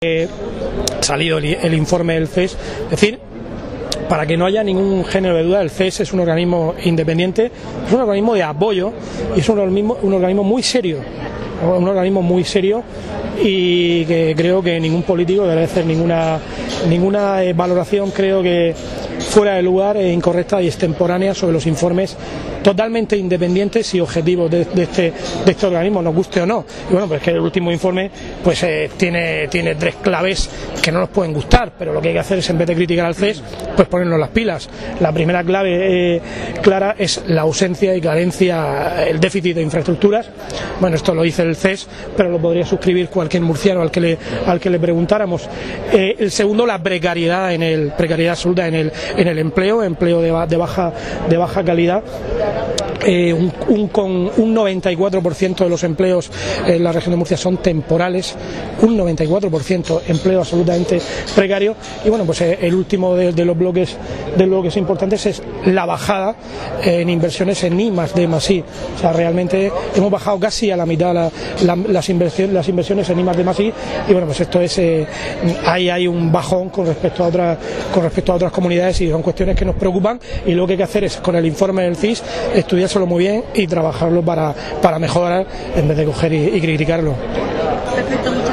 Salido el informe del CES, es decir, para que no haya ningún género de duda, el CES es un organismo independiente, es un organismo de apoyo y es un organismo muy serio, y que creo que ningún político debe hacer ninguna valoración, creo que fuera de lugar, incorrecta y extemporánea sobre los informes totalmente independientes y objetivos de este organismo, nos guste o no. Y bueno, pues que el último informe pues tiene 3 claves que no nos pueden gustar, pero lo que hay que hacer es, en vez de criticar al CES, pues ponernos las pilas. La primera clave clara es la ausencia y carencia, el déficit de infraestructuras. Bueno, esto lo dice el CES, pero lo podría suscribir cualquier murciano al que le preguntáramos. El segundo, la precariedad absoluta en el empleo de baja calidad. Un 94% de los empleos en la región de Murcia son temporales, un 94% empleo absolutamente precario. Y bueno, pues el último de los bloques importantes es la bajada en inversiones en I+D+I. O sea, realmente hemos bajado casi a la mitad las inversiones en I+D+I, y bueno, pues esto es ahí hay un bajón con respecto a otras comunidades, y son cuestiones que nos preocupan, y lo que hay que hacer es, con el informe del CIS, estudiárselo muy bien y trabajarlo para mejorar, en vez de coger y criticarlo. Perfecto.